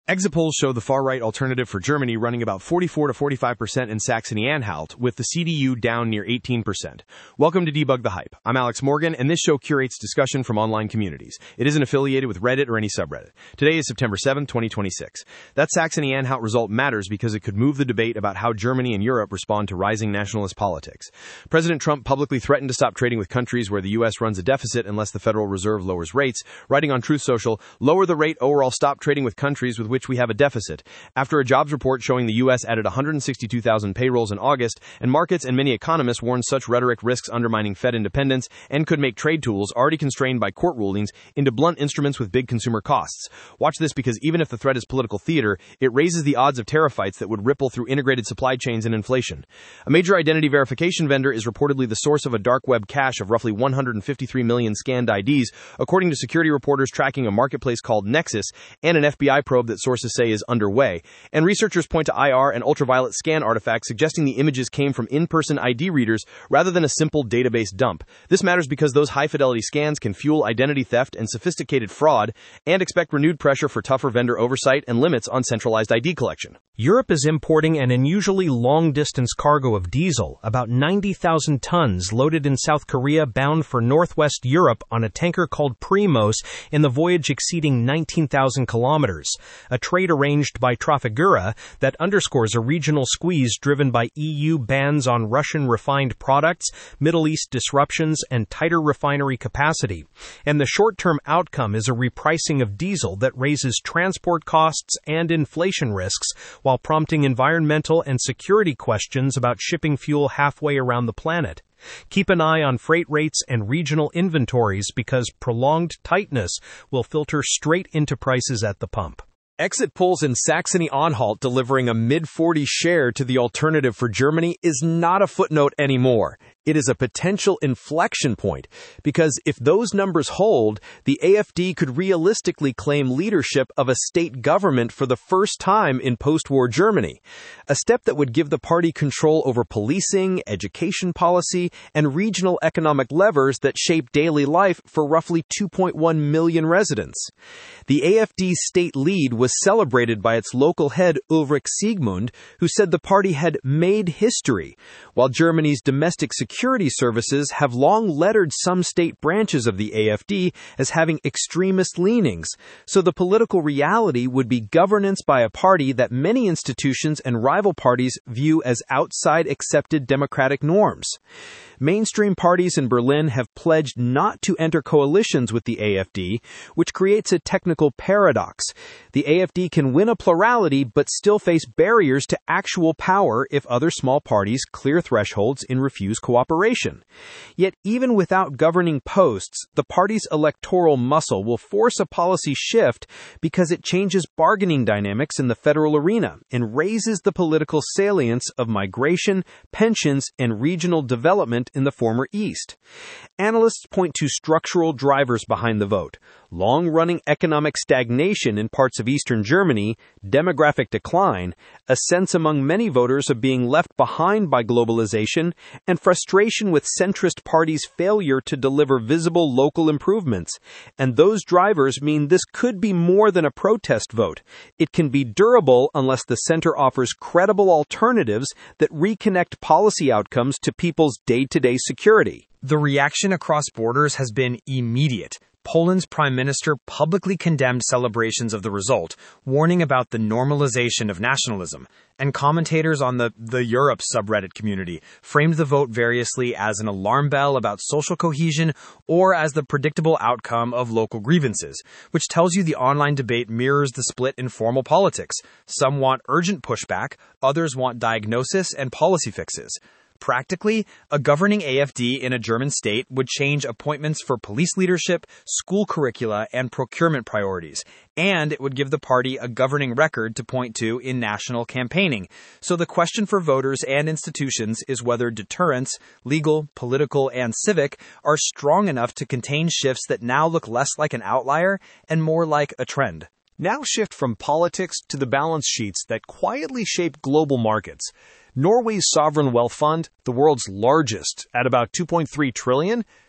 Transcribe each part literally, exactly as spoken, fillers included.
Exit polls show the far-right Alternative for Germany running about forty-four to forty-five percent in Saxony-Anhalt, with the C D U down near eighteen percent. Welcome to Debug the Hype. I'm Alex Morgan, and this show curates discussion from online communities. It isn't affiliated with Reddit or any subreddit. Today is September seventh, twenty twenty-six. That Saxony-Anhalt result matters because it could move the debate about how Germany and Europe respond to rising nationalist politics. President Trump publicly threatened to stop trading with countries where the U S runs a deficit unless the Federal Reserve lowers rates, writing on Truth Social, "Lower the rate or I'll stop trading with countries with which we have a deficit," after a jobs report showing the U S added one hundred sixty-two thousand payrolls in August, and markets and many economists warned such rhetoric risks undermining Fed independence and could make trade tools already constrained by court rulings into blunt instruments with big consumer costs. Watch this, because even if the threat is political theater, it raises the odds of tariff fights that would ripple through integrated supply chains and inflation. A major identity verification vendor is reportedly the source of a dark web cache of roughly one hundred fifty-three million scanned I Ds, according to security reporters tracking a marketplace called Nexus and an F B I probe that sources say is underway. And researchers point to I R and ultraviolet scan artifacts suggesting the images came from in-person I D readers rather than a simple database dump. This matters because those high-fidelity scans can fuel identity theft and sophisticated fraud, and expect renewed pressure for tougher vendor oversight and limits on centralized I D collection. Europe is importing an unusually long-distance cargo of diesel, about ninety thousand tons, loaded in South Korea bound for northwest Europe on a tanker called Primos, in the voyage exceeding nineteen thousand kilometers. A trade arranged by Trafigura that underscores a regional squeeze driven by E U bans on Russian refined products, Middle East disruptions, and tighter refinery capacity. And the short-term outcome is a repricing of diesel that raises transport costs and inflation risks, while prompting environmental and security questions about shipping fuel halfway around the planet. Keep an eye on freight rates and regional inventories, because prolonged tightness will filter straight into prices at the pump. Exit polls in Saxony-Anhalt delivering a mid forties share to the Alternative for Germany is not a footnote anymore. It is a potential inflection point, because if those numbers hold, the A F D could realistically claim leadership of a state government for the first time in post-war Germany, a step that would give the party control over policing, education policy, and regional economic levers that shape daily life for roughly two point one million residents. The A F D's state lead was celebrated by its local head Ulrich Siegmund, who said the party had made history, while Germany's domestic security Security services have long lettered some state branches of the A F D as having extremist leanings, so the political reality would be governance by a party that many institutions and rival parties view as outside accepted democratic norms. Mainstream parties in Berlin have pledged not to enter coalitions with the A F D, which creates a technical paradox. The A F D can win a plurality but still face barriers to actual power if other small parties clear thresholds and refuse cooperation. Yet even without governing posts, the party's electoral muscle will force a policy shift because it changes bargaining dynamics in the federal arena and raises the political salience of migration, pensions, and regional development in the former East. Analysts point to structural drivers behind the vote: long-running economic stagnation in parts of eastern Germany, demographic decline, a sense among many voters of being left behind by globalization, and frustration with centrist parties' failure to deliver visible local improvements. And those drivers mean this could be more than a protest vote. It can be durable unless the center offers credible alternatives that reconnect policy outcomes to people's day-to-day security. The reaction across borders has been immediate. Poland's prime minister publicly condemned celebrations of the result, warning about the normalization of nationalism. And commentators on the The Europe subreddit community framed the vote variously as an alarm bell about social cohesion or as the predictable outcome of local grievances, which tells you the online debate mirrors the split in formal politics. Some want urgent pushback, others want diagnosis and policy fixes. Practically, a governing A F D in a German state would change appointments for police leadership, school curricula, and procurement priorities, and it would give the party a governing record to point to in national campaigning. So the question for voters and institutions is whether deterrents, legal, political, and civic, are strong enough to contain shifts that now look less like an outlier and more like a trend. Now shift from politics to the balance sheets that quietly shape global markets. Norway's sovereign wealth fund, the world's largest, at about two point three trillion dollars,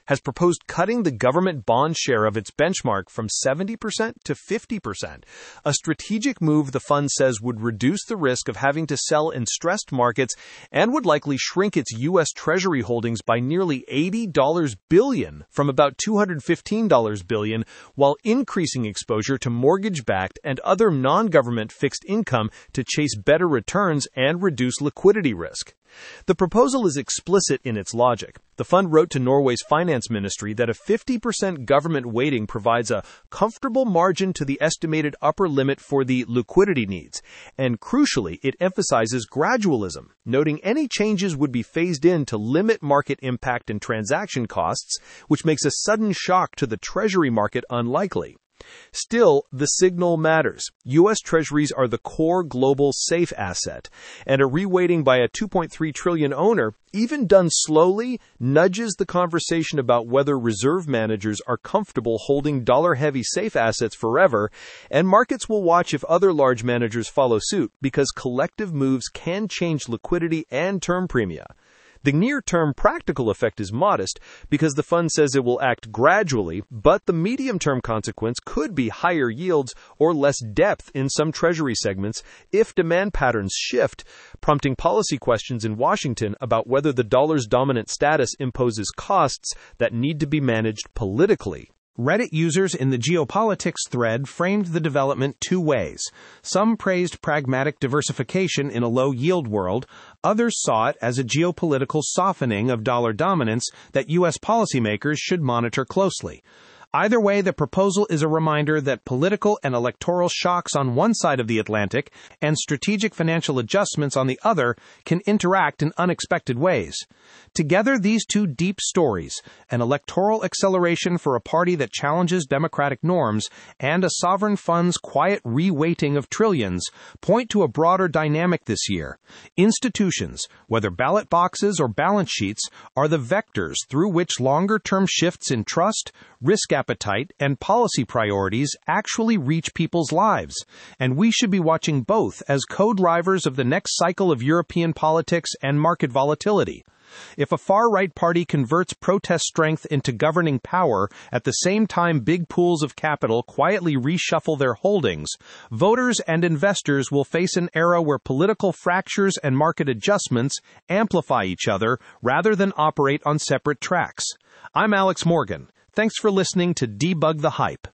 has proposed cutting the government bond share of its benchmark from seventy percent to fifty percent, a strategic move the fund says would reduce the risk of having to sell in stressed markets and would likely shrink its U S Treasury holdings by nearly eighty billion dollars from about two hundred fifteen billion dollars, while increasing exposure to mortgage-backed and other non-government fixed income to chase better returns and reduce liquidity risk. The proposal is explicit in its logic. The fund wrote to Norway's finance ministry that a fifty percent government weighting provides a comfortable margin to the estimated upper limit for the liquidity needs, and crucially, it emphasizes gradualism, noting any changes would be phased in to limit market impact and transaction costs, which makes a sudden shock to the treasury market unlikely. Still, the signal matters. U S Treasuries are the core global safe asset, and a reweighting by a two point three trillion dollars owner, even done slowly, nudges the conversation about whether reserve managers are comfortable holding dollar-heavy safe assets forever, and markets will watch if other large managers follow suit because collective moves can change liquidity and term premia. The near-term practical effect is modest because the fund says it will act gradually, but the medium-term consequence could be higher yields or less depth in some treasury segments if demand patterns shift, prompting policy questions in Washington about whether the dollar's dominant status imposes costs that need to be managed politically. Reddit users in the geopolitics thread framed the development two ways. Some praised pragmatic diversification in a low-yield world. Others saw it as a geopolitical softening of dollar dominance that U S policymakers should monitor closely. Either way, the proposal is a reminder that political and electoral shocks on one side of the Atlantic and strategic financial adjustments on the other can interact in unexpected ways. Together, these two deep stories, an electoral acceleration for a party that challenges democratic norms and a sovereign fund's quiet reweighting of trillions, point to a broader dynamic this year. Institutions, whether ballot boxes or balance sheets, are the vectors through which longer-term shifts in trust, risk appetite, and policy priorities actually reach people's lives, and we should be watching both as co-drivers of the next cycle of European politics and market volatility. If a far-right party converts protest strength into governing power at the same time big pools of capital quietly reshuffle their holdings, voters and investors will face an era where political fractures and market adjustments amplify each other rather than operate on separate tracks. I'm Alex Morgan. Thanks for listening to Debug the Hype.